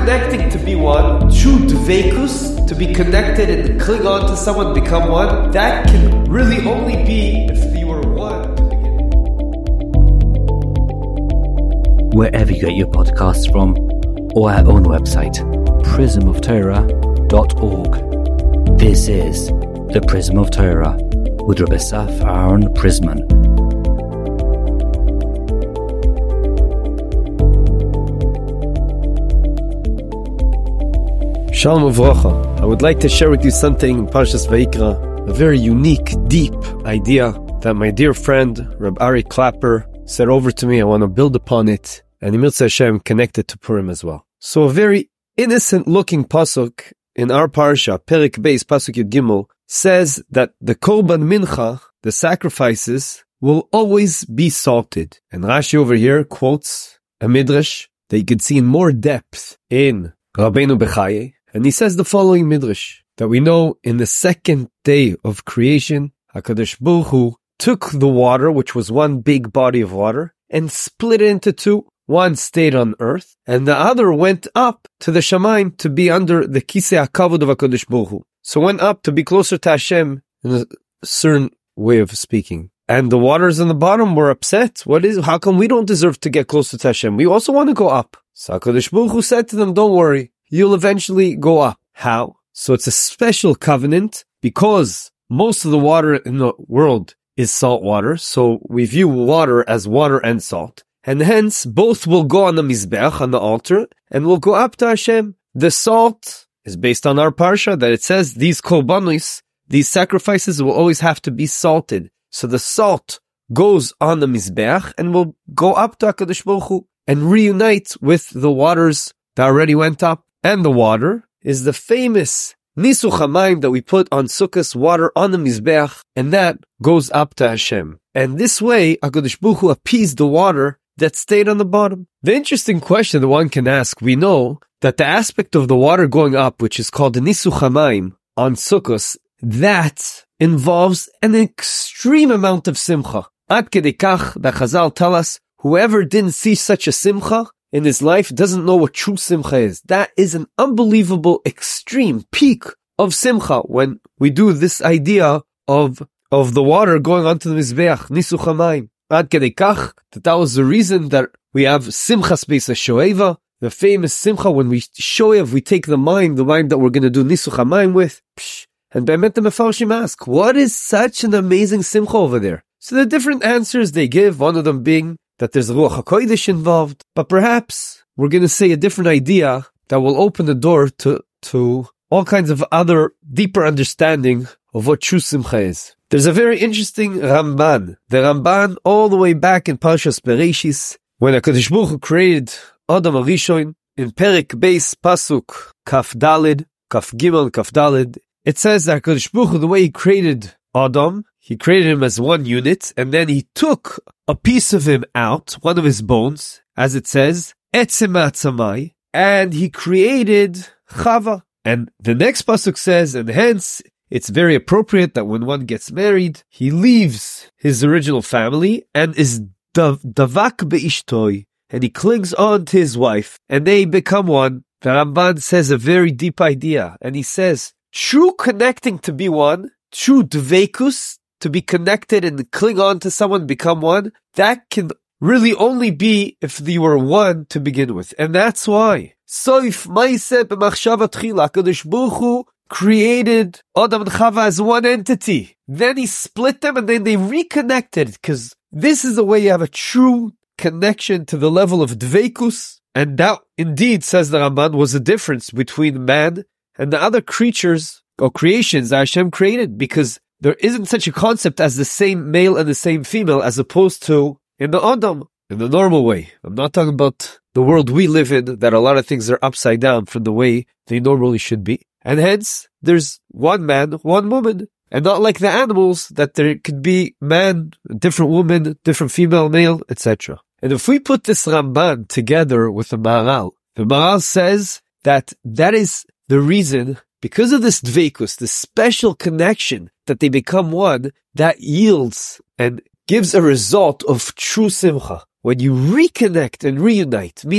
connecting to be one, true dveikus, to be connected and cling on to someone, become one, that can really only be if you were one to begin with. Wherever you get your podcasts from, or our own website, prismoftorah.org. This is The Prism of Torah with Rabbi Asaf Aaron Prisman. Shalom Uvracha. I would like to share with you something in Parshas Vayikra, a very unique, deep idea that my dear friend, Reb Ari Clapper, said over to me. I want to build upon it, and Mirza Hashem connected to Purim as well. So a very innocent-looking pasuk in our parsha, Perik Beis, Pasuk Yud Gimel, says that the Korban Mincha, the sacrifices, will always be salted. And Rashi over here quotes a midrash that you could see in more depth in Rabbeinu Bechaye. And he says the following midrash, that we know in the second day of creation, HaKadosh Baruch Hu took the water, which was one big body of water, and split it into two. One stayed on earth, and the other went up to the Shamayim to be under the Kisei HaKavod of HaKadosh Baruch Hu. So went up to be closer to Hashem in a certain way of speaking. And the waters in the bottom were upset. How come we don't deserve to get closer to Hashem? We also want to go up. So HaKadosh Baruch Hu said to them, don't worry. You'll eventually go up. How? So it's a special covenant because most of the water in the world is salt water. So we view water as water and salt. And hence, both will go on the Mizbeach, on the altar, and will go up to Hashem. The salt is based on our parsha that it says these korbanos, these sacrifices will always have to be salted. So the salt goes on the Mizbeach and will go up to HaKadosh Baruch Hu and reunite with the waters that already went up. And the water is the famous Nisuch HaMayim that we put on Sukkos, water on the Mizbeach, and that goes up to Hashem. And this way, HaKadosh Baruch Hu appeased the water that stayed on the bottom. The interesting question that one can ask, we know that the aspect of the water going up, which is called the Nisuch HaMayim on Sukkos, that involves an extreme amount of simcha. Ad kedei kach, the Chazal tell us, whoever didn't see such a simcha in his life doesn't know what true simcha is. That is an unbelievable extreme peak of simcha when we do this idea of the water going onto the Mizbeach, Nisuch HaMayim. Ad kedei kach, that was the reason that we have Simchas Beis HaShoeva, the famous simcha when we shoev, we take the wine that we're going to do Nisuch HaMayim with. And Be'emet the Mefarshim ask, what is such an amazing simcha over there? So the different answers they give, one of them being that there's Ruach HaKodesh involved, but perhaps we're going to say a different idea that will open the door to all kinds of other deeper understanding of what true simcha is. There's a very interesting Ramban. The Ramban, all the way back in Parshas Bereshis, when HaKadosh Baruch Hu created Adam HaRishon, in Perik Beis Pasuk Kaf Daled, Kaf Gimel, Kaf Daled, it says that HaKadosh Baruch Hu, the way he created Adam, he created him as one unit, and then he took a piece of him out, one of his bones, as it says, Etzem Atzamai, and he created Chava. And the next pasuk says, and hence it's very appropriate that when one gets married, he leaves his original family and is davak be'ishtoi, and he clings on to his wife, and they become one. The Ramban says a very deep idea, and he says, true connecting to be one, true dveikus, to be connected and cling on to someone, become one, that can really only be if you were one to begin with. And that's why Soif Maaseh b'machshava tchila, HaKadosh Baruch Hu created Adam and Chava as one entity. Then he split them and then they reconnected, because this is the way you have a true connection to the level of dveikus. And that indeed, says the Ramban, was the difference between man and the other creatures or creations that Hashem created, because there isn't such a concept as the same male and the same female, as opposed to in the Adam, in the normal way. I'm not talking about the world we live in, that a lot of things are upside down from the way they normally should be. And hence, there's one man, one woman. And not like the animals, that there could be man, different woman, different female, male, etc. And if we put this Ramban together with the Maharal says that is the reason, because of this dveikus, this special connection, that they become one, that yields and gives a result of true simcha. When you reconnect and reunite, meaning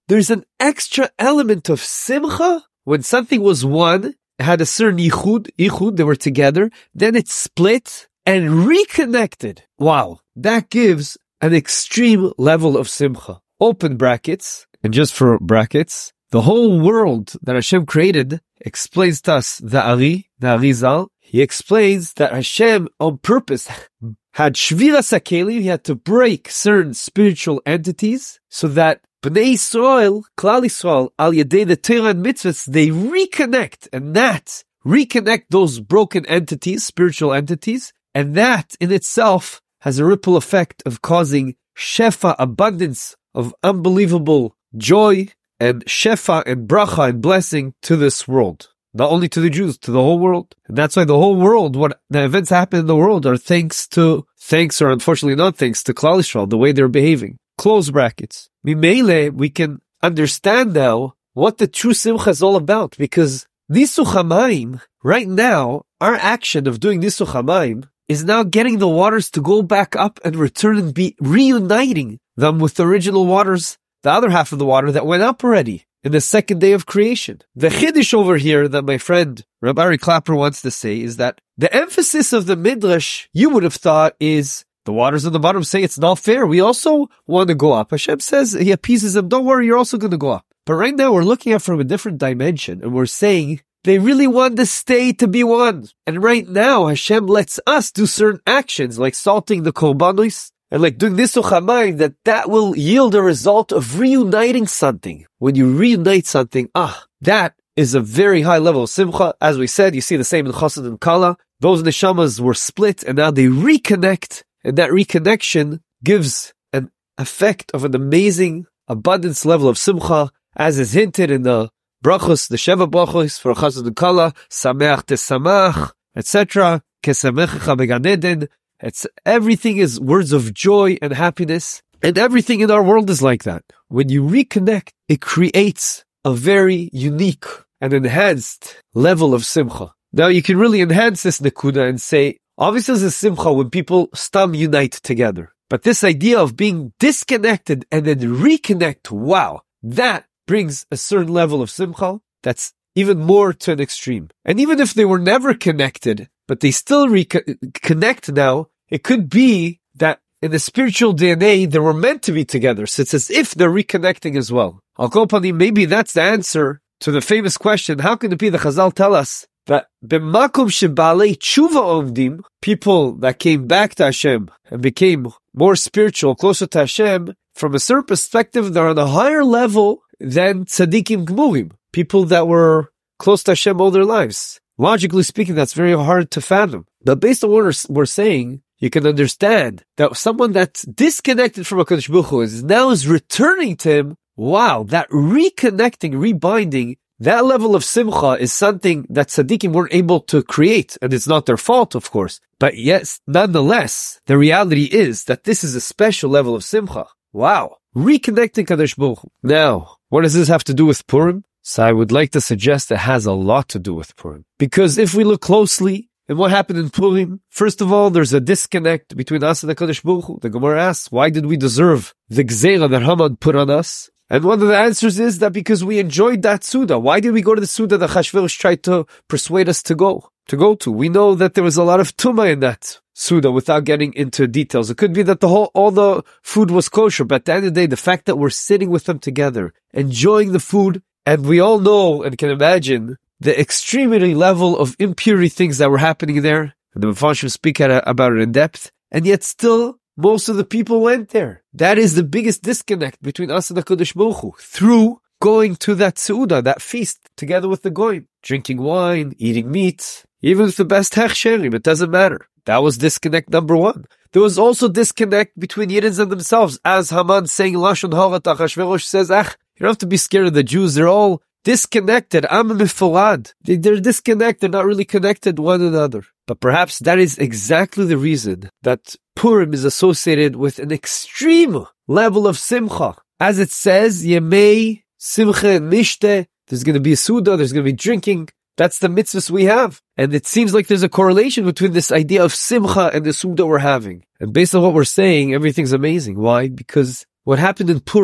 there's an extra element of simcha when something was one, had a certain yichud, they were together, then it split and reconnected. Wow, that gives an extreme level of simcha. Open brackets, and just for brackets, the whole world that Hashem created explains to us the Arizal. He explains that Hashem on purpose had shviras hakelim, he had to break certain spiritual entities so that Bnei Yisrael, Klal Yisrael, al yedei the Torah and mitzvahs, they reconnect, and that reconnect those broken entities, spiritual entities, and that in itself has a ripple effect of causing shefa, abundance of unbelievable joy and shefa and bracha and blessing to this world. Not only to the Jews, to the whole world. And that's why the whole world, what the events happen in the world are thanks or unfortunately not thanks to Klal Yisrael, the way they're behaving. Close brackets. Mimele, we can understand now what the true simcha is all about, because Nisuch HaMayim, right now, our action of doing Nisuch HaMayim is now getting the waters to go back up and return and be reuniting them with the original waters, the other half of the water that went up already in the second day of creation. The chiddush over here that my friend Rabbi Ari Clapper wants to say is that the emphasis of the Midrash, you would have thought, is the waters on the bottom say it's not fair. We also want to go up. Hashem says he appeases them. Don't worry, you're also going to go up. But right now we're looking at it from a different dimension, and we're saying they really want to stay to be one. And right now Hashem lets us do certain actions like salting the korbanos and like doing Nisuch HaMayim, that will yield a result of reuniting something. When you reunite something, that is a very high level of simcha. As we said, you see the same in Chassid and Kala. Those neshamas were split and now they reconnect, and that reconnection gives an effect of an amazing abundance level of simcha, as is hinted in the brachos, the Sheva brachos for Chassid and Kala, Sameach tesamach, etc. Kesamechecha began Eden. Everything is words of joy and happiness, and everything in our world is like that. When you reconnect, it creates a very unique and enhanced level of simcha. Now you can really enhance this nekuda and say, obviously there's a simcha when people stam unite together. But this idea of being disconnected and then reconnect, wow, that brings a certain level of simcha that's even more to an extreme. And even if they were never connected, but they still connect now, it could be that in the spiritual DNA, they were meant to be together. So it's as if they're reconnecting as well. Al kol panim, maybe that's the answer to the famous question, how can it be the Chazal tell us that b'makom shebalei tshuva omdim, people that came back to Hashem and became more spiritual, closer to Hashem, from a certain perspective, they're on a higher level than tzaddikim gmurim, people that were close to Hashem all their lives. Logically speaking, that's very hard to fathom. But based on what we're saying, you can understand that someone that's disconnected from HaKadosh Baruch Hu is returning to him. Wow, that reconnecting, rebinding, that level of simcha is something that tzaddikim weren't able to create, and it's not their fault, of course. But yes, nonetheless, the reality is that this is a special level of simcha. Wow, reconnecting Kadosh Baruch Hu. Now, what does this have to do with Purim? So I would like to suggest it has a lot to do with Purim. Because if we look closely at what happened in Purim, first of all, there's a disconnect between us and the Kadosh Baruch Hu. The Gemara asks, why did we deserve the Gzeira that Haman put on us? And one of the answers is that because we enjoyed that Suda. Why did we go to the Suda that Achashverosh tried to persuade us to go to? We know that there was a lot of Tumah in that Suda without getting into details. It could be that all the food was kosher, but at the end of the day, the fact that we're sitting with them together, enjoying the food, and we all know and can imagine the extremity level of impurity things that were happening there. And the Mefarshim speak about it in depth. And yet still, most of the people went there. That is the biggest disconnect between us and the Kodesh Baruch Hu, through going to that Seudah, that feast, together with the Goyim. Drinking wine, eating meat, even with the best hechsherim, it doesn't matter. That was disconnect number one. There was also disconnect between Yiddish and themselves, as Haman saying, Lashon Hara, Achashverosh says, you don't have to be scared of the Jews, they're all disconnected. Am mifurad. They're disconnected, they're not really connected one another. But perhaps that is exactly the reason that Purim is associated with an extreme level of simcha. As it says, Yemei, Simcha and Mishte, there's going to be a Suda, there's going to be drinking. That's the mitzvahs we have. And it seems like there's a correlation between this idea of Simcha and the Suda we're having. And based on what we're saying, everything's amazing. Why? Because what happened in Purim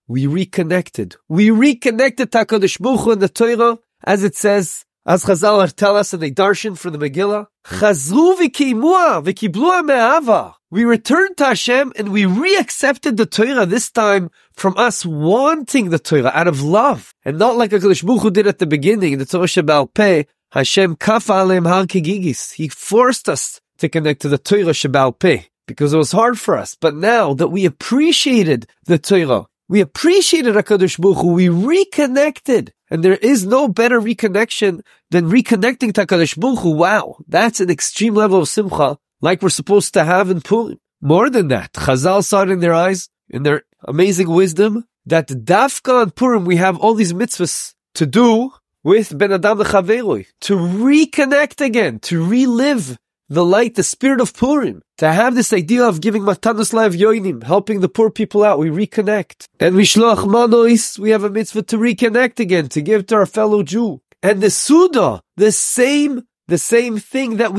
we reconnected. We reconnected to HaKadosh Baruch Hu in the Torah, as it says, as Chazal tell us in the Darshan from the Megillah, Chazru v'kiimua v'kiblua me'ava. We returned to Hashem and we re-accepted the Torah, this time from us wanting the Torah out of love. And not like HaKadosh Baruch Hu did at the beginning, in the Torah Sheba'al Peh, Hashem kafa aleim har kegigis. He forced us to connect to the Torah Sheba'al Peh, because it was hard for us. But now that we appreciated the Torah, we appreciated HaKadosh Baruch Hu, we reconnected. And there is no better reconnection than reconnecting to HaKadosh Baruch Hu. Wow, that's an extreme level of simcha, like we're supposed to have in Purim. More than that, Chazal saw it in their eyes, in their amazing wisdom, that dafka on Purim we have all these mitzvahs to do with Ben Adam L'Chaveroi, to reconnect again, to relive the light, the spirit of Purim, to have this idea of giving Matanos L'Avyonim, helping the poor people out. We reconnect. And Mishloach Manois, we have a mitzvah to reconnect again, to give to our fellow Jew. And the Suda, the same thing that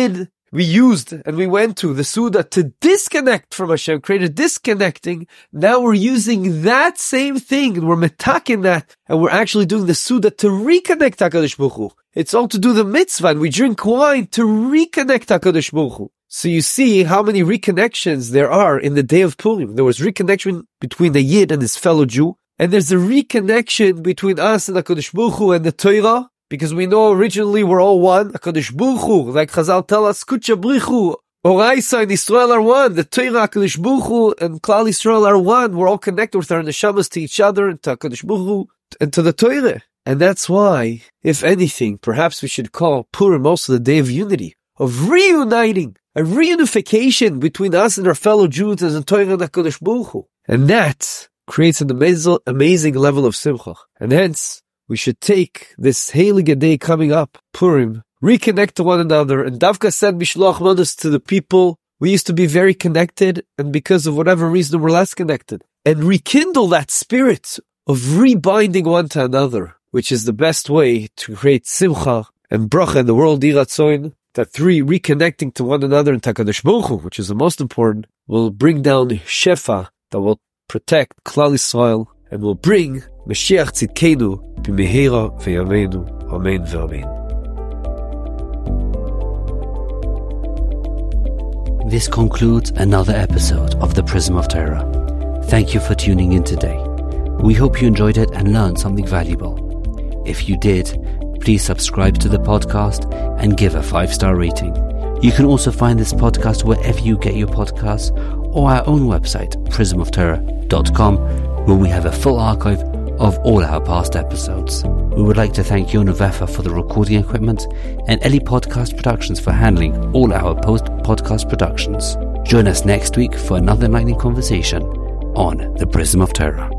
we used and we went to, the Suda, to disconnect from Hashem, created disconnecting. Now we're using that same thing, and we're metaking that, and we're actually doing the Suda to reconnect HaKadosh Baruch Hu. It's all to do the mitzvah, and we drink wine to reconnect HaKadosh Baruch Hu. So you see how many reconnections there are in the day of Purim. There was reconnection between the Yid and his fellow Jew, and there's a reconnection between us and HaKadosh Baruch Hu and the Torah, because we know originally we're all one. HaKadosh Baruch Hu, like Chazal tell us, Kucha Brichu, Oraisa and Israel are one. The Torah, HaKadosh Baruch Hu, and Klal Yisrael are one. We're all connected with our neshamas to each other, and to HaKadosh Baruch Hu, and to the Torah. And that's why, if anything, perhaps we should call Purim also the day of unity, of reuniting, a reunification between us and our fellow Jews as the Torah and HaKadosh Baruch Hu. And that creates an amazing level of simcha. And hence, we should take this heilige day coming up, Purim, reconnect to one another, and Davka send Mishloach Manos to the people. We used to be very connected, and because of whatever reason we're less connected. And rekindle that spirit of rebinding one to another, which is the best way to create simcha and bracha in the world, Iratzoin, that reconnecting to one another in HaKadosh Baruch Hu, which is the most important, will bring down Shefa that will protect Klal Yisrael and will bring Mashiach Tzidkenu b'mehera v'yameinu. Amen v'amen. This concludes another episode of the Prism of Torah. Thank you for tuning in today. We hope you enjoyed it and learned something valuable. If you did, please subscribe to the podcast and give a 5-star rating. You can also find this podcast wherever you get your podcasts, or our own website, prismoftorah.com, where we have a full archive of all our past episodes. We would like to thank Yona Vefa for the recording equipment and Eli Podcast Productions for handling all our post-podcast productions. Join us next week for another enlightening conversation on the Prism of Torah.